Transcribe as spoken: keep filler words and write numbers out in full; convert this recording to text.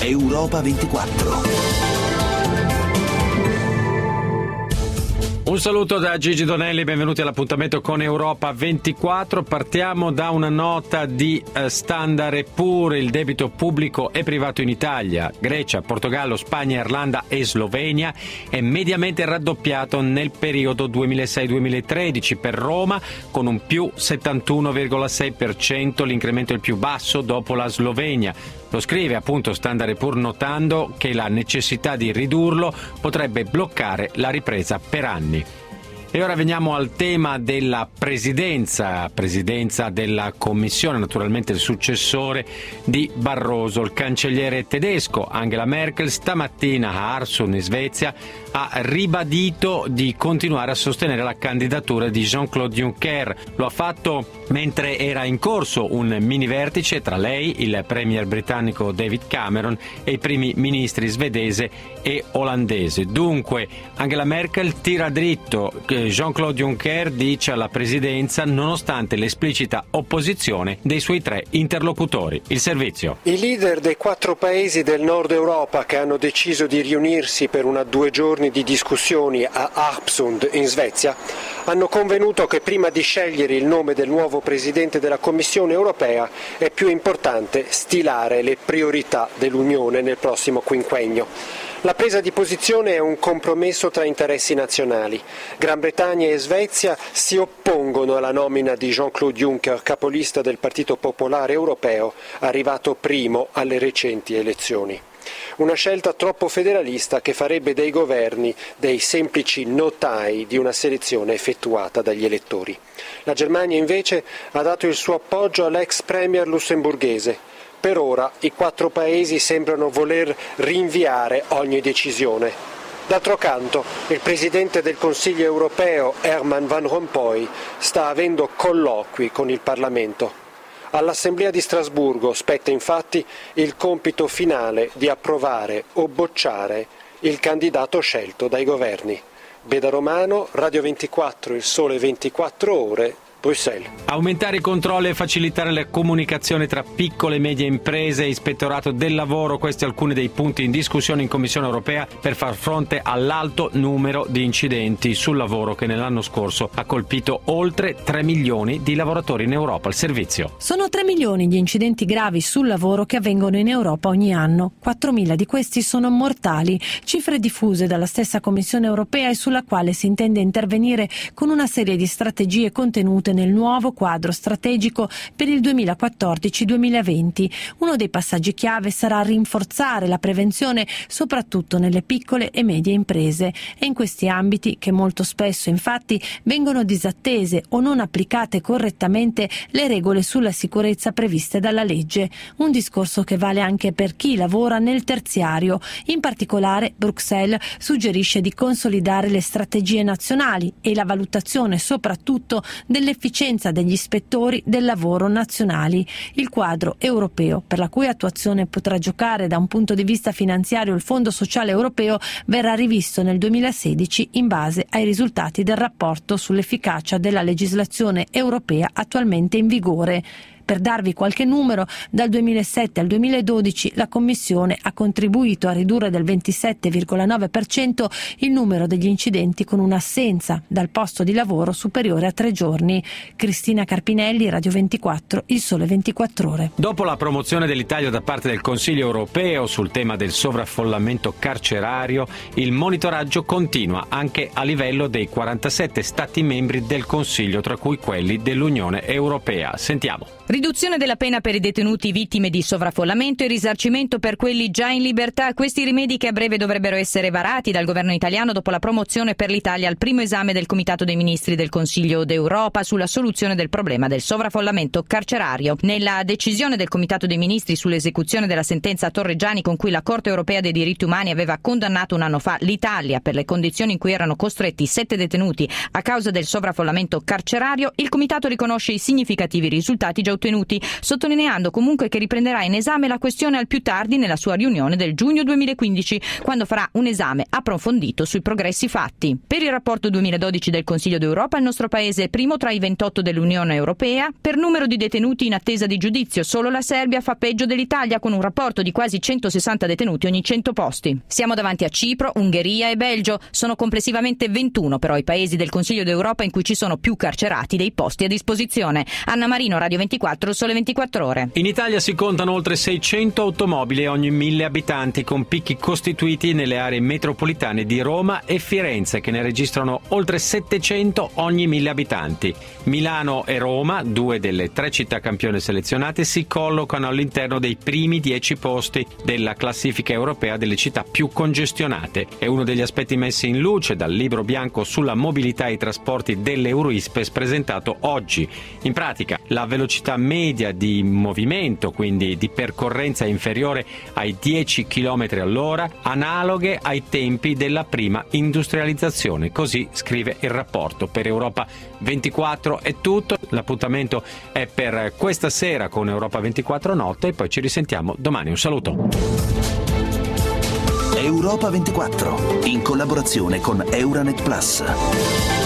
Europa ventiquattro. Un saluto da Gigi Donelli, benvenuti all'appuntamento con Europa ventiquattro. Partiamo da una nota di uh, Standard and Poor's. Il debito pubblico e privato in Italia, Grecia, Portogallo, Spagna, Irlanda e Slovenia è mediamente raddoppiato nel periodo duemilasei duemilatredici. Per Roma con un più settantuno virgola sei per cento, l'incremento è il più basso dopo la Slovenia. Lo scrive appunto Standard and Poor's, notando che la necessità di ridurlo potrebbe bloccare la ripresa per anni. E ora veniamo al tema della presidenza, presidenza della Commissione, naturalmente il successore di Barroso. Il cancelliere tedesco Angela Merkel stamattina a Öresund in Svezia ha ribadito di continuare a sostenere la candidatura di Jean-Claude Juncker. Lo ha fatto mentre era in corso un mini vertice tra lei, il premier britannico David Cameron e i primi ministri svedese e olandese. Dunque Angela Merkel tira dritto Jean-Claude Juncker, dice alla presidenza, nonostante l'esplicita opposizione dei suoi tre interlocutori. Il servizio. I leader dei quattro paesi del nord Europa che hanno deciso di riunirsi per una due giorni di discussioni a Öresund in Svezia hanno convenuto che prima di scegliere il nome del nuovo presidente della Commissione europea è più importante stilare le priorità dell'Unione nel prossimo quinquennio. La presa di posizione è un compromesso tra interessi nazionali. Gran Bretagna e Svezia si oppongono alla nomina di Jean-Claude Juncker, capolista del Partito Popolare Europeo, arrivato primo alle recenti elezioni. Una scelta troppo federalista che farebbe dei governi dei semplici notai di una selezione effettuata dagli elettori. La Germania invece ha dato il suo appoggio all'ex premier lussemburghese. Per ora i quattro paesi sembrano voler rinviare ogni decisione. D'altro canto, il presidente del Consiglio europeo, Herman Van Rompuy, sta avendo colloqui con il Parlamento. All'Assemblea di Strasburgo spetta infatti il compito finale di approvare o bocciare il candidato scelto dai governi. Beda Romano, Radio ventiquattro, Il Sole ventiquattro Ore, Bruxelles. Aumentare i controlli e facilitare la comunicazione tra piccole e medie imprese e ispettorato del lavoro, questi alcuni dei punti in discussione in Commissione europea per far fronte all'alto numero di incidenti sul lavoro che nell'anno scorso ha colpito oltre tre milioni di lavoratori in Europa. Il servizio. Sono tre milioni gli incidenti gravi sul lavoro che avvengono in Europa ogni anno. quattromila di questi sono mortali, cifre diffuse dalla stessa Commissione europea e sulla quale si intende intervenire con una serie di strategie contenute nel nuovo quadro strategico per il duemilaquattordici duemilaventi. Uno dei passaggi chiave sarà rinforzare la prevenzione soprattutto nelle piccole e medie imprese. È in questi ambiti che molto spesso infatti vengono disattese o non applicate correttamente le regole sulla sicurezza previste dalla legge. Un discorso che vale anche per chi lavora nel terziario. In particolare Bruxelles suggerisce di consolidare le strategie nazionali e la valutazione soprattutto delle efficienza degli ispettori del lavoro nazionali. Il quadro europeo, per la cui attuazione potrà giocare da un punto di vista finanziario il Fondo Sociale Europeo, verrà rivisto nel duemilasedici in base ai risultati del rapporto sull'efficacia della legislazione europea attualmente in vigore. Per darvi qualche numero, dal duemilasette al duemiladodici la Commissione ha contribuito a ridurre del ventisette virgola nove per cento il numero degli incidenti con un'assenza dal posto di lavoro superiore a tre giorni. Cristina Carpinelli, Radio ventiquattro, Il Sole ventiquattro Ore. Dopo la promozione dell'Italia da parte del Consiglio europeo sul tema del sovraffollamento carcerario, il monitoraggio continua anche a livello dei quarantasette Stati membri del Consiglio, tra cui quelli dell'Unione Europea. Sentiamo. Riduzione della pena per i detenuti vittime di sovraffollamento e risarcimento per quelli già in libertà. Questi rimedi che a breve dovrebbero essere varati dal governo italiano dopo la promozione per l'Italia al primo esame del Comitato dei Ministri del Consiglio d'Europa sulla soluzione del problema del sovraffollamento carcerario. Nella decisione del Comitato dei Ministri sull'esecuzione della sentenza Torreggiani con cui la Corte Europea dei Diritti Umani aveva condannato un anno fa l'Italia per le condizioni in cui erano costretti sette detenuti a causa del sovraffollamento carcerario, il Comitato riconosce i significativi risultati già ottenuti ottenuti, sottolineando comunque che riprenderà in esame la questione al più tardi nella sua riunione del giugno duemilaquindici, quando farà un esame approfondito sui progressi fatti. Per il rapporto duemiladodici del Consiglio d'Europa, il nostro paese è primo tra i ventotto dell'Unione Europea. Per numero di detenuti in attesa di giudizio, solo la Serbia fa peggio dell'Italia, con un rapporto di quasi centosessanta detenuti ogni cento posti. Siamo davanti a Cipro, Ungheria e Belgio. Sono complessivamente ventuno però i paesi del Consiglio d'Europa in cui ci sono più carcerati dei posti a disposizione. Anna Marino, Radio ventiquattro, Sole ventiquattro Ore. In Italia si contano oltre seicento automobili ogni mille abitanti, con picchi costituiti nelle aree metropolitane di Roma e Firenze, che ne registrano oltre settecento ogni mille abitanti. Milano e Roma, due delle tre città campione selezionate, si collocano all'interno dei primi dieci posti della classifica europea delle città più congestionate. È uno degli aspetti messi in luce dal libro bianco sulla mobilità e i trasporti dell'Eurispes presentato oggi. In pratica, la velocità media di movimento, quindi di percorrenza, inferiore ai dieci chilometri all'ora, analoghe ai tempi della prima industrializzazione. Così scrive il rapporto. Per Europa ventiquattro è tutto. L'appuntamento è per questa sera con Europa ventiquattro Notte e poi ci risentiamo domani. Un saluto. Europa ventiquattro, in collaborazione con Euranet Plus.